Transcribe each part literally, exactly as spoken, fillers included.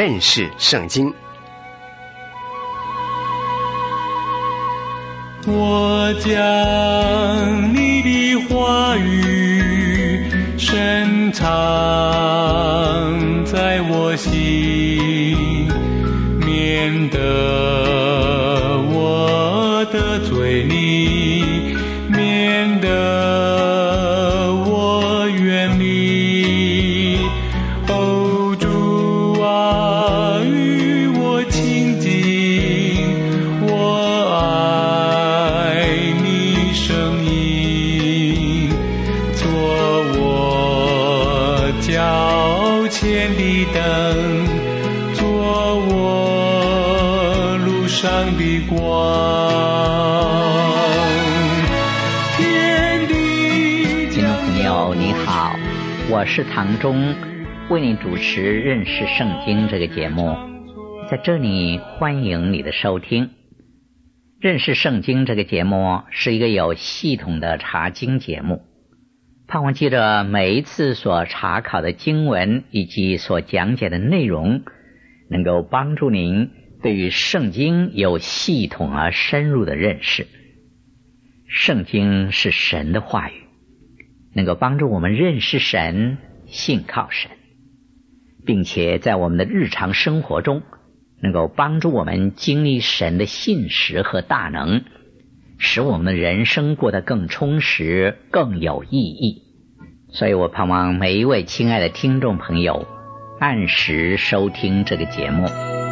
认识圣经。 我将你的话语深藏在我心，免得我得罪你，免得我远离。哦，主啊，与我亲近，我爱你声音，做我脚前的灯，做我路上的光。 听众朋友你好，我是唐忠，为你主持认识圣经这个节目。在这里欢迎你的收听。认识圣经这个节目是一个有系统的查经节目，盼望记着每一次所查考的经文以及所讲解的内容，能够帮助您对于圣经有系统而深入的认识。圣经是神的话语，能够帮助我们认识神，信靠神，并且在我们的日常生活中能够帮助我们经历神的信实和大能，使我们的人生过得更充实，更有意义。所以我盼望每一位亲爱的听众朋友按时收听这个节目。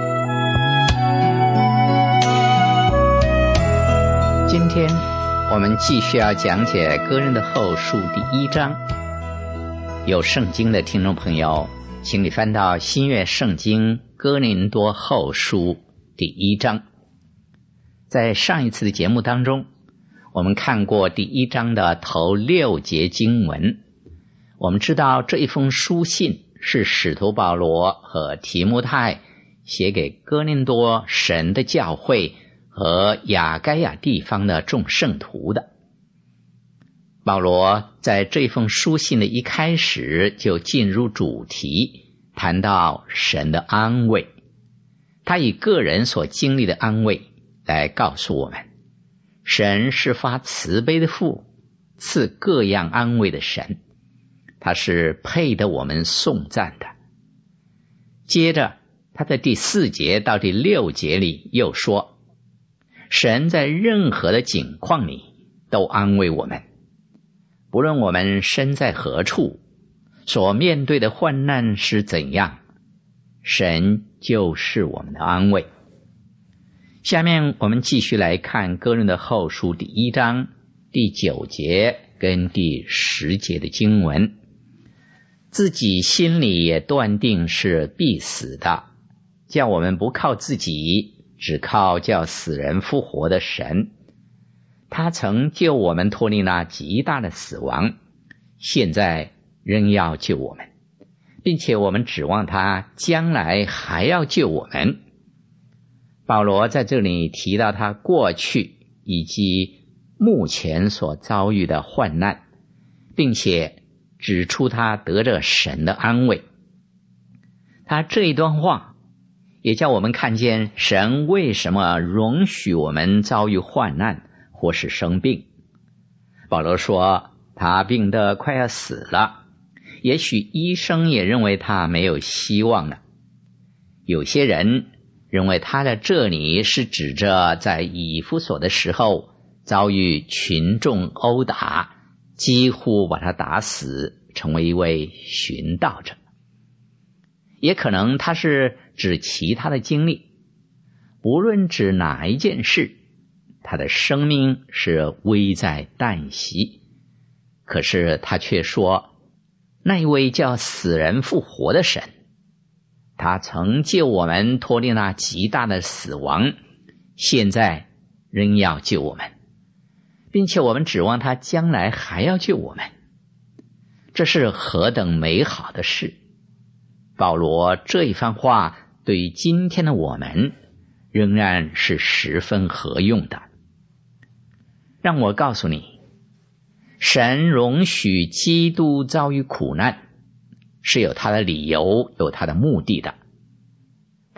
今天我们继续要讲解哥林多后书第一章。有圣经的听众朋友，请你翻到新约圣经哥林多后书第一章。在上一次的节目当中，我们看过第一章的头六节经文。我们知道这一封书信是使徒保罗和提摩太写给哥林多神的教会和亚该亚地方的众圣徒的。保罗在这封书信的一开始就进入主题，谈到神的安慰。他以个人所经历的安慰来告诉我们，神是发慈悲的父，赐各样安慰的神，他是配得我们颂赞的。接着他在第四节到第六节里又说，神在任何的境况里都安慰我们，不论我们身在何处，所面对的患难是怎样，神就是我们的安慰。下面我们继续来看哥林多后书第一章第九节跟第十节的经文。自己心里也断定是必死的，叫我们不靠自己，只靠叫死人复活的神。他曾救我们脱离那极大的死亡，现在仍要救我们，并且我们指望他将来还要救我们。保罗在这里提到他过去以及目前所遭遇的患难，并且指出他得着神的安慰。他这一段话也叫我们看见神为什么容许我们遭遇患难或是生病。保罗说他病得快要死了，也许医生也认为他没有希望了。有些人认为他的这里是指着在以弗所的时候遭遇群众殴打，几乎把他打死，成为一位寻道者。也可能他是指其他的经历，不论指哪一件事，他的生命是危在旦夕。可是他却说，那一位叫死人复活的神，他曾救我们脱离那极大的死亡，现在仍要救我们，并且我们指望他将来还要救我们。这是何等美好的事！保罗这一番话对于今天的我们仍然是十分合用的。让我告诉你，神容许基督遭遇苦难是有他的理由，有他的目的的。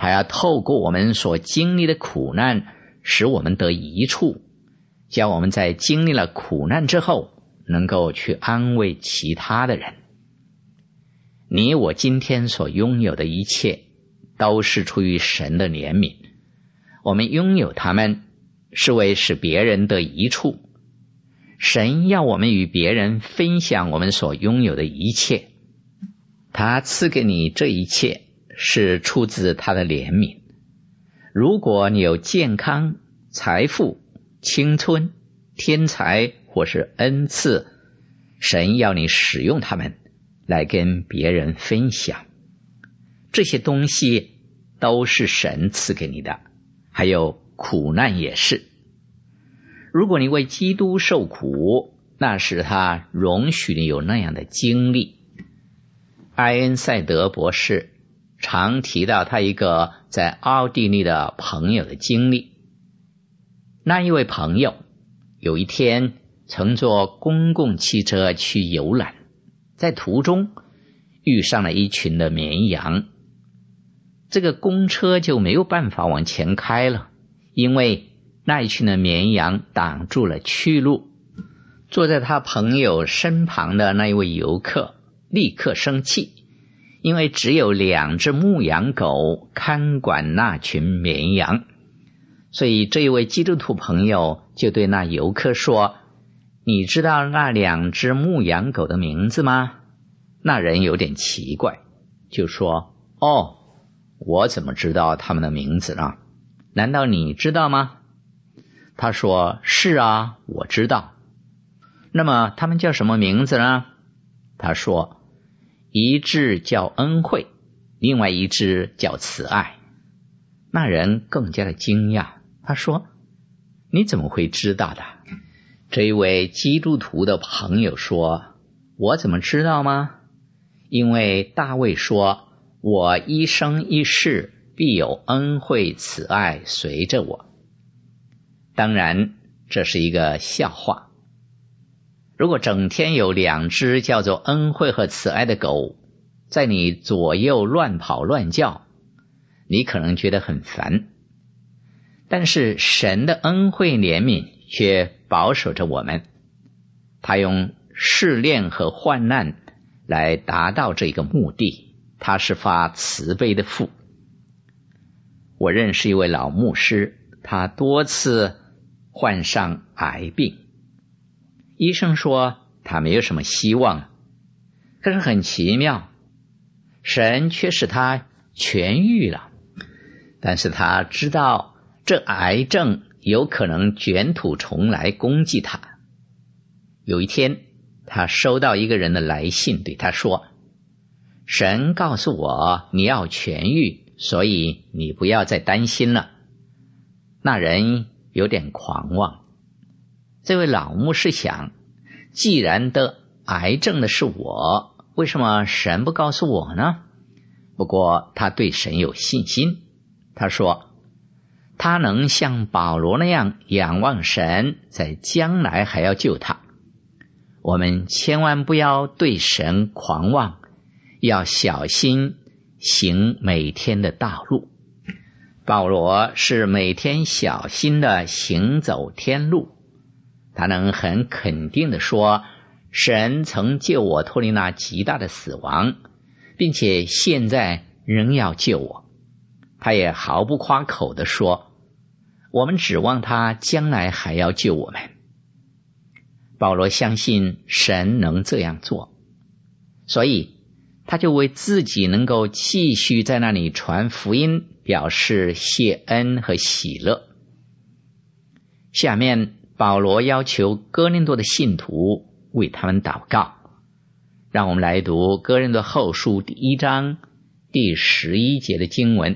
他要透过我们所经历的苦难，使我们得益处，叫我们在经历了苦难之后，能够去安慰其他的人。你我今天所拥有的一切，都是出于神的怜悯，我们拥有它们，是为使别人得益处。神要我们与别人分享我们所拥有的一切，他赐给你这一切，是出自他的怜悯。如果你有健康、财富、青春、天才或是恩赐，神要你使用它们来跟别人分享。这些东西都是神赐给你的，还有苦难也是。如果你为基督受苦，那是他容许你有那样的经历。埃恩赛德博士常提到他一个在奥地利的朋友的经历。那一位朋友有一天乘坐公共汽车去游览，在途中遇上了一群的绵羊，这个公车就没有办法往前开了，因为那一群的绵羊挡住了去路。坐在他朋友身旁的那一位游客立刻生气，因为只有两只牧羊狗看管那群绵羊。所以这一位基督徒朋友就对那游客说，你知道那两只牧羊狗的名字吗？那人有点奇怪，就说，哦，我怎么知道他们的名字呢？难道你知道吗？他说，是啊，我知道。那么他们叫什么名字呢？他说，一只叫恩惠，另外一只叫慈爱。那人更加的惊讶，他说，你怎么会知道的？这一位基督徒的朋友说，我怎么知道吗？因为大卫说，我一生一世必有恩惠慈爱随着我。当然这是一个笑话。如果整天有两只叫做恩惠和慈爱的狗在你左右乱跑乱叫，你可能觉得很烦。但是神的恩惠怜悯却保守着我们，他用试炼和患难来达到这个目的，他是发慈悲的父。我认识一位老牧师，他多次患上癌病，医生说他没有什么希望，可是很奇妙，神却使他痊愈了。但是他知道这癌症有可能卷土重来攻击他。有一天他收到一个人的来信，对他说，神告诉我你要痊愈，所以你不要再担心了。那人有点狂妄。这位老牧师想，既然得癌症的是我，为什么神不告诉我呢？不过他对神有信心，他说他能像保罗那样仰望神，在将来还要救他。我们千万不要对神狂妄，要小心行每天的道路。保罗是每天小心的行走天路，他能很肯定地说，神曾救我脱离那极大的死亡，并且现在仍要救我。他也毫不夸口地说，我们指望他将来还要救我们。保罗相信神能这样做，所以他就为自己能够继续在那里传福音表示谢恩和喜乐。下面保罗要求哥林多的信徒为他们祷告。让我们来读哥林多后书第一章第十一节的经文。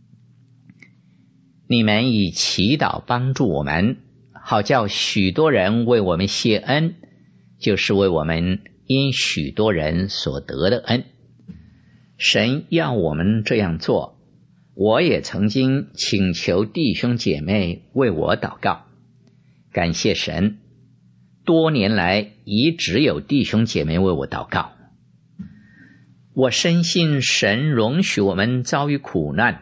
你们以祈祷帮助我们，好叫许多人为我们谢恩，就是为我们因许多人所得的恩。神要我们这样做，我也曾经请求弟兄姐妹为我祷告。感谢神，多年来一直有弟兄姐妹为我祷告。我深信神容许我们遭遇苦难，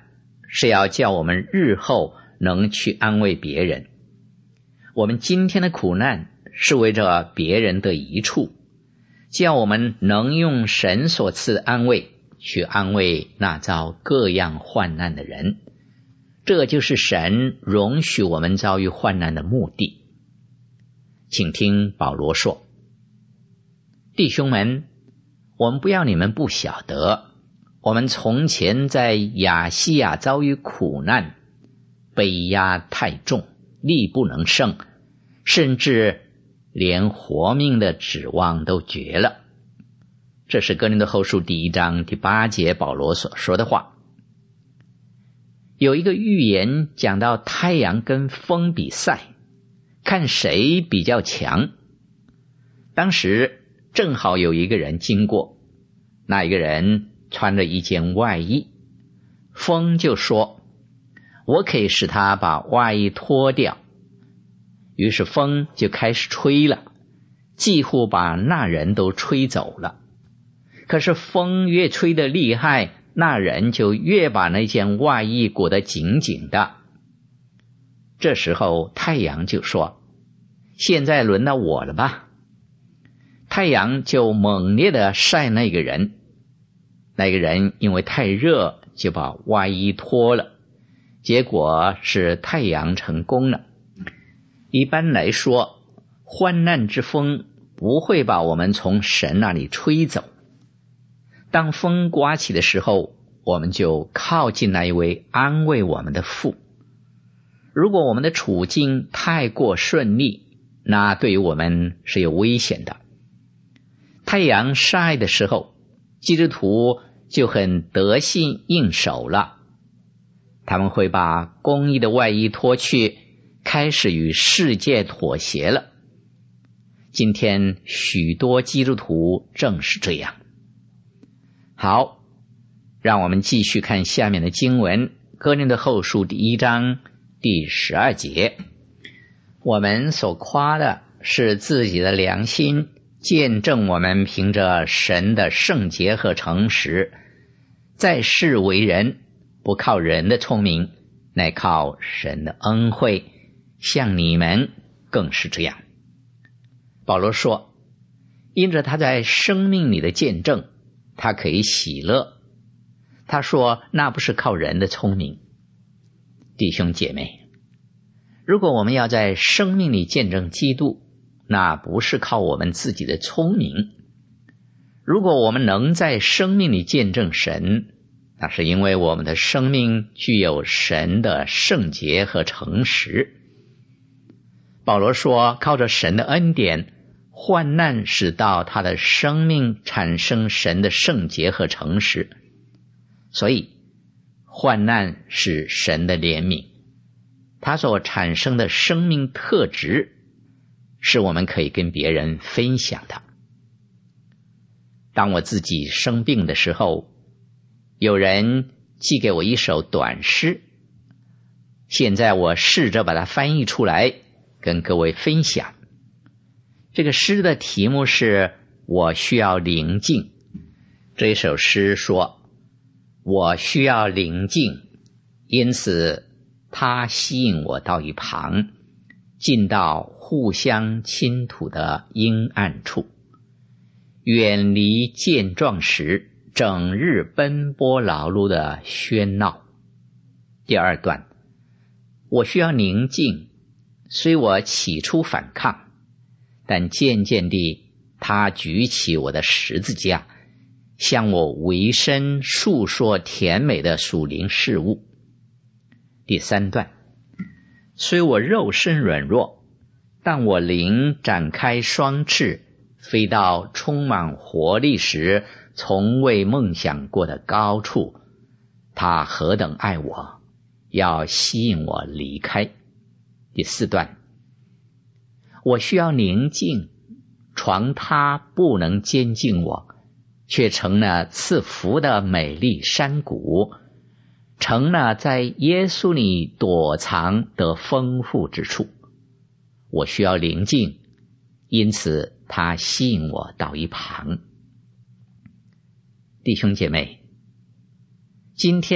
是要叫我们日后能去安慰别人。我们今天的苦难是为着别人的益处，叫我们能用神所赐的安慰去安慰那遭各样患难的人。这就是神容许我们遭遇患难的目的。请听保罗说，弟兄们，我们不要你们不晓得，我们从前在亚细亚遭遇苦难，被压太重，力不能胜，甚至连活命的指望都绝了。这是哥林多后书第一章第八节保罗所说的话。有一个寓言讲到太阳跟风比赛，看谁比较强。当时正好有一个人经过，那一个人穿着一件外衣，风就说，我可以使他把外衣脱掉。于是风就开始吹了，几乎把那人都吹走了。可是风越吹得厉害，那人就越把那件外衣裹得紧紧的。这时候太阳就说，现在轮到我了吧。太阳就猛烈地晒那个人，那个人因为太热就把外衣脱了，结果是太阳成功了。一般来说，患难之风不会把我们从神那里吹走。当风刮起的时候，我们就靠近那一位安慰我们的父。如果我们的处境太过顺利，那对于我们是有危险的。太阳晒的时候，基督徒就很得心应手了。他们会把公义的外衣脱去，开始与世界妥协了。今天许多基督徒正是这样。好，让我们继续看下面的经文，哥林多后书第一章第十二节。我们所夸的是自己的良心，见证我们凭着神的圣洁和诚实，在世为人，不靠人的聪明，乃靠神的恩惠，像你们更是这样。保罗说，因着他在生命里的见证，他可以喜乐。他说那不是靠人的聪明。弟兄姐妹，如果我们要在生命里见证基督，那不是靠我们自己的聪明。如果我们能在生命里见证神，那是因为我们的生命具有神的圣洁和诚实。保罗说，靠着神的恩典，患难使到他的生命产生神的圣洁和诚实。所以患难是神的怜悯，他所产生的生命特质是我们可以跟别人分享的。当我自己生病的时候，有人寄给我一首短诗，现在我试着把它翻译出来跟各位分享。这个诗的题目是我需要宁静。这首诗说，我需要宁静，因此它吸引我到一旁，进到互相倾吐的阴暗处，远离健壮时整日奔波劳碌的喧闹。第二段，我需要宁静，虽我起初反抗，但渐渐地他举起我的十字架，向我维身述说甜美的属灵事物。第三段，虽我肉身软弱，但我灵展开双翅，飞到充满活力时从未梦想过的高处。他何等爱我，要吸引我离开。第四段，我需要宁静，床榻不能监禁我，却成了赐福的美丽山谷，成了在耶稣里躲藏得丰富之处。我需要宁静，因此他吸引我到一旁。弟兄姐妹，今天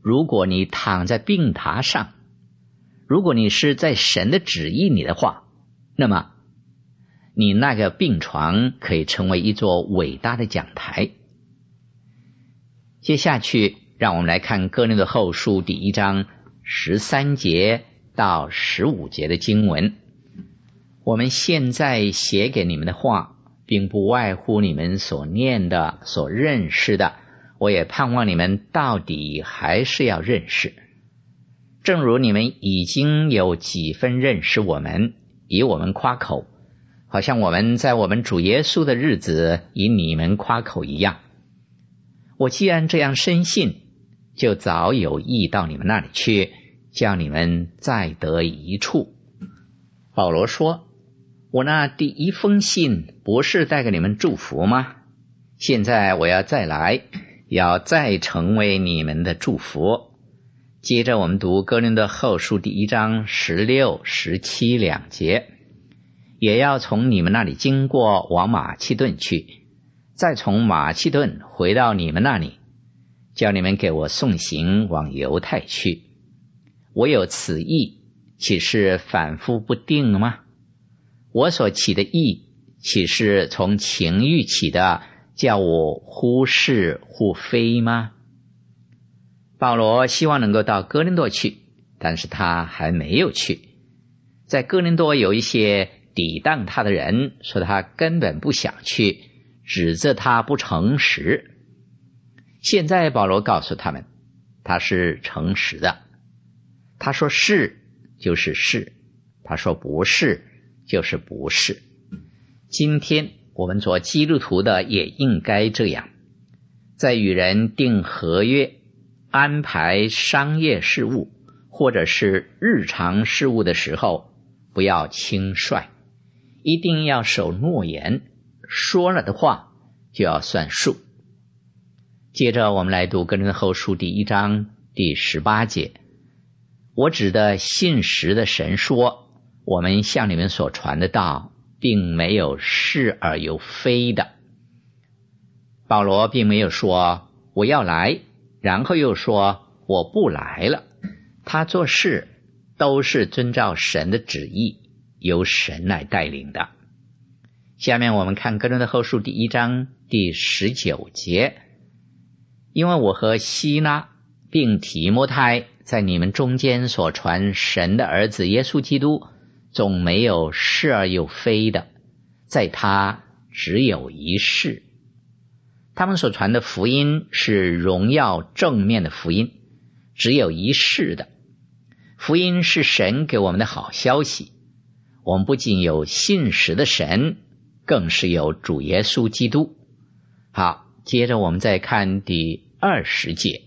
如果你躺在病榻上，如果你是在神的旨意里的话，那么你那个病床可以成为一座伟大的讲台。接下去让我们来看哥林多后书第一章十三节到十五节的经文。我们现在写给你们的话，并不外乎你们所念的、所认识的，我也盼望你们到底还是要认识。正如你们已经有几分认识我们，以我们夸口，好像我们在我们主耶稣的日子以你们夸口一样。我既然这样深信，就早有意到你们那里去，叫你们再得一处。保罗说，我那第一封信不是带给你们祝福吗？现在我要再来，要再成为你们的祝福。接着我们读哥林多后书第一章十六、十七两节，也要从你们那里经过，往马其顿去，再从马其顿回到你们那里，叫你们给我送行往犹太去。我有此意，岂是反复不定吗？我所起的意，岂是从情欲起的，叫我忽是忽非吗？保罗希望能够到哥林多去，但是他还没有去。在哥林多有一些抵挡他的人，说他根本不想去，指责他不诚实。现在保罗告诉他们，他是诚实的。他说是就是是，他说不是就是不是。今天我们做基督徒的也应该这样，在与人订合约、安排商业事务或者是日常事务的时候，不要轻率，一定要守诺言，说了的话就要算数。接着我们来读哥林多后书第一章第十八节，我指的信实的神说，我们向你们所传的道并没有是而又非的。保罗并没有说我要来，然后又说我不来了。他做事都是遵照神的旨意，由神来带领的。下面我们看哥林多后书第一章第十九节，因为我和希拉并提摩太在你们中间所传神的儿子耶稣基督，总没有是而又非的，在他只有一是。他们所传的福音是荣耀正面的福音，只有一是的。福音是神给我们的好消息，我们不仅有信实的神，更是有主耶稣基督。好，接着我们再看第二十节，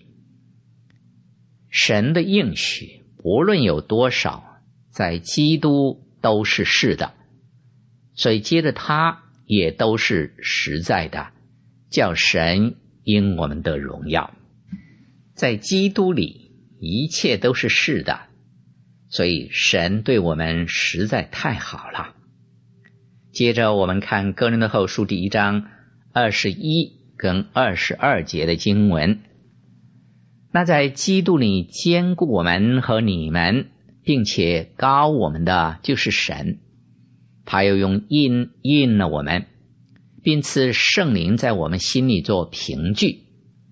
神的应许不论有多少，在基督都是是的，所以接着他也都是实在的，叫神因我们得荣耀。在基督里一切都是是的，所以神对我们实在太好了。接着我们看哥林多后书第一章二十一跟二十二节的经文，那在基督里坚固我们和你们，并且膏我们的就是神，他又用印印了我们，并赐圣灵在我们心里做凭据。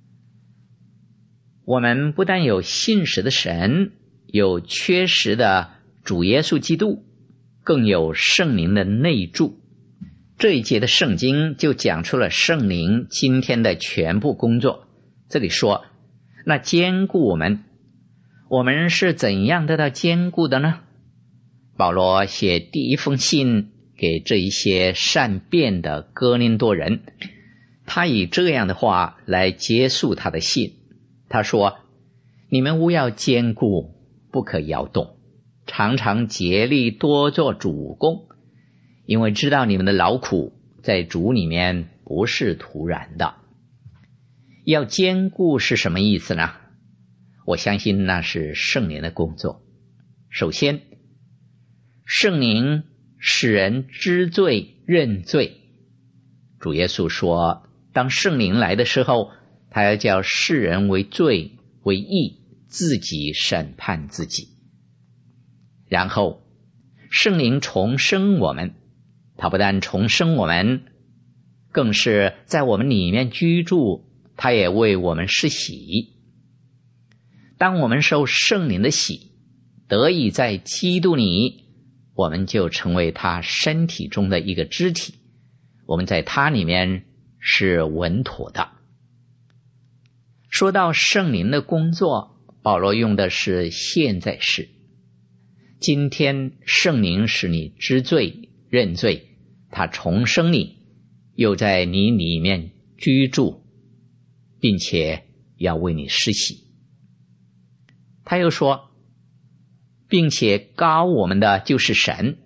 我们不但有信实的神，有缺实的主耶稣基督，更有圣灵的内助。这一节的圣经就讲出了圣灵今天的全部工作。这里说，那坚固我们，我们是怎样得到坚固的呢？保罗写第一封信给这一些善变的哥林多人，他以这样的话来结束他的信。他说，你们务要坚固，不可摇动，常常竭力多做主工，因为知道你们的劳苦在主里面不是徒然的。要坚固是什么意思呢？我相信那是圣灵的工作。首先，圣灵使人知罪认罪。主耶稣说，当圣灵来的时候，他要叫世人为罪为义自己审判自己。然后圣灵重生我们，他不但重生我们，更是在我们里面居住，他也为我们施洗。当我们受圣灵的洗，得以在基督里，我们就成为他身体中的一个肢体，我们在他里面是稳妥的。说到圣灵的工作，保罗用的是现在式。今天圣灵使你知罪认罪，他重生你，又在你里面居住，并且要为你施洗。他又说，并且膏我们的就是神。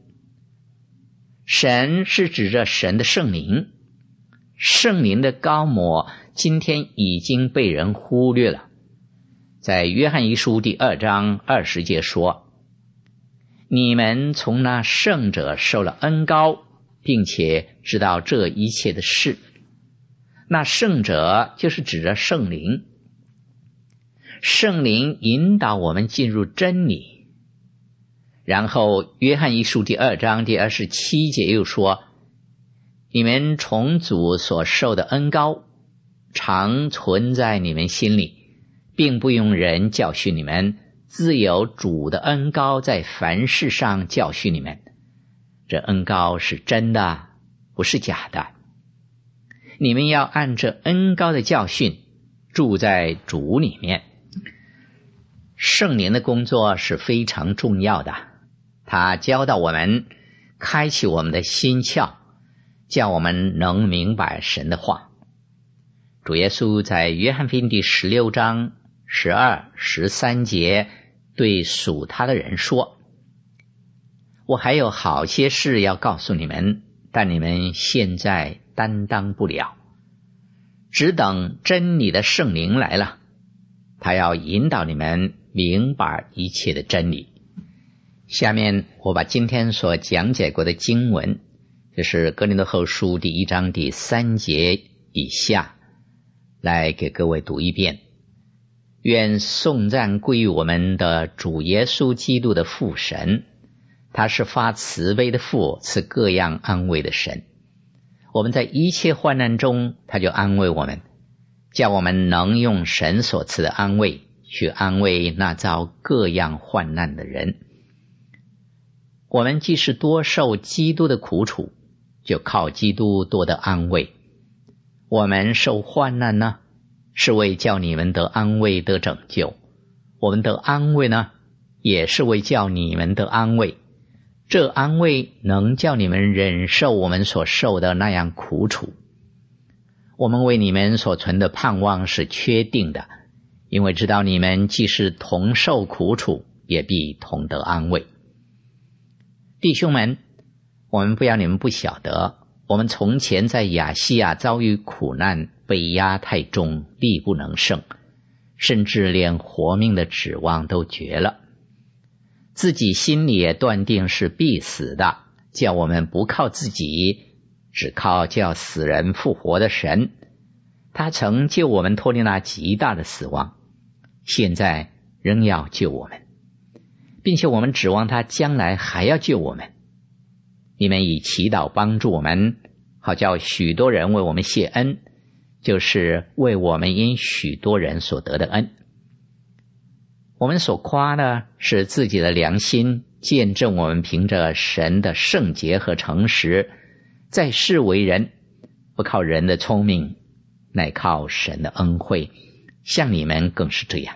神是指着神的圣灵，圣灵的膏抹今天已经被人忽略了。在约翰一书第二章二十节说，你们从那圣者受了恩膏，并且知道这一切的事。那圣者就是指着圣灵，圣灵引导我们进入真理。然后约翰一书第二章第二十七节又说，你们从主所受的恩膏常存在你们心里，并不用人教训你们，自有主的恩膏在凡事上教训你们。这恩膏是真的，不是假的。你们要按着恩膏的教训住在主里面。圣灵的工作是非常重要的，他教导我们，开启我们的心窍，叫我们能明白神的话。主耶稣在约翰福音第十六章十二、十三节对属他的人说，我还有好些事要告诉你们，但你们现在担当不了，只等真理的圣灵来了，他要引导你们明白一切的真理。下面我把今天所讲解过的经文，就是哥林多后书第一章第三节以下，来给各位读一遍。愿颂赞归于我们的主耶稣基督的父神，他是发慈悲的父，赐各样安慰的神。我们在一切患难中，他就安慰我们，叫我们能用神所赐的安慰去安慰那遭各样患难的人。我们既是多受基督的苦楚，就靠基督多得安慰。我们受患难呢，是为叫你们得安慰得拯救；我们得安慰呢，也是为叫你们得安慰。这安慰能叫你们忍受我们所受的那样苦楚。我们为你们所存的盼望是确定的，因为知道你们既是同受苦楚，也必同得安慰。弟兄们，我们不要你们不晓得，我们从前在亚细亚遭遇苦难，被压太重，力不能胜，甚至连活命的指望都绝了，自己心里也断定是必死的，叫我们不靠自己，只靠叫死人复活的神。他曾救我们脱离那极大的死亡，现在仍要救我们，并且我们指望他将来还要救我们。你们以祈祷帮助我们，好叫许多人为我们谢恩，就是为我们因许多人所得的恩。我们所夸的是自己的良心，见证我们凭着神的圣洁和诚实，在世为人，不靠人的聪明，乃靠神的恩惠，像你们更是这样。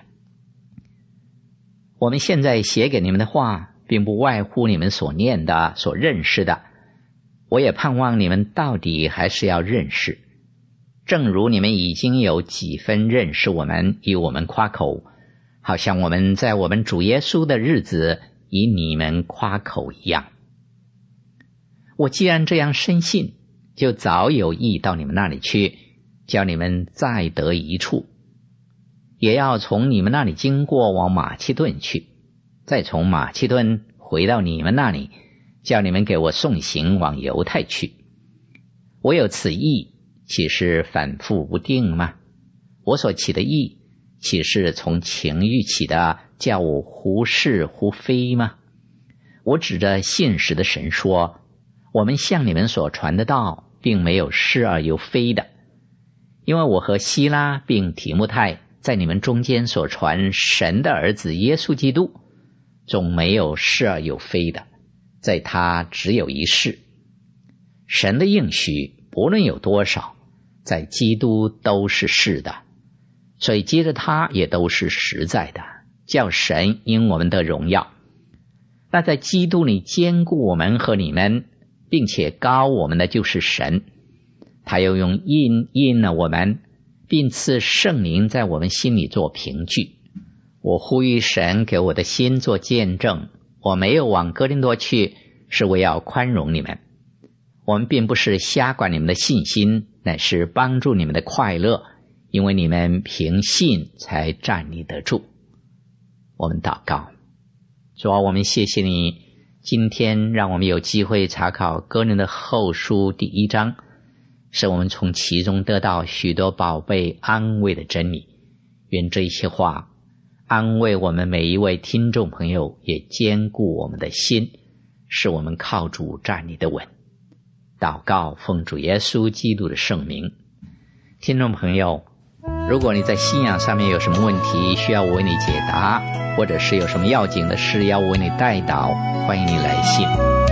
我们现在写给你们的话，并不外乎你们所念的、所认识的，我也盼望你们到底还是要认识。正如你们已经有几分认识我们，以我们夸口，好像我们在我们主耶稣的日子以你们夸口一样。我既然这样深信，就早有意到你们那里去，叫你们再得一处，也要从你们那里经过往马其顿去，再从马其顿回到你们那里，叫你们给我送行往犹太去。我有此意，岂是反复不定吗？我所起的意， 岂是从情欲起的，叫我忽是忽非吗？我指着现实的神说，我们向你们所传的道，并没有是而又非的。因为我和希拉并提摩太在你们中间所传神的儿子耶稣基督，总没有是而又非的，在他只有一是。神的应许不论有多少，在基督都是是的，所以接着他也都是实在的，叫神因我们得荣耀。那在基督里坚固我们和你们，并且膏我们的就是神，他又用印印了我们，并赐圣灵在我们心里做凭据。我呼吁神给我的心做见证，我没有往哥林多去，是为要宽容你们。我们并不是瞎管你们的信心，乃是帮助你们的快乐，因为你们凭信才站立得住。我们祷告，主啊，我们谢谢你，今天让我们有机会查考哥林的后书第一章，使我们从其中得到许多宝贝安慰的真理。愿这些话安慰我们每一位听众朋友，也坚固我们的心，使我们靠主站立得稳。祷告奉主耶稣基督的圣名。听众朋友，如果你在信仰上面有什么问题需要我为你解答，或者是有什么要紧的事要我为你代祷，欢迎你来信。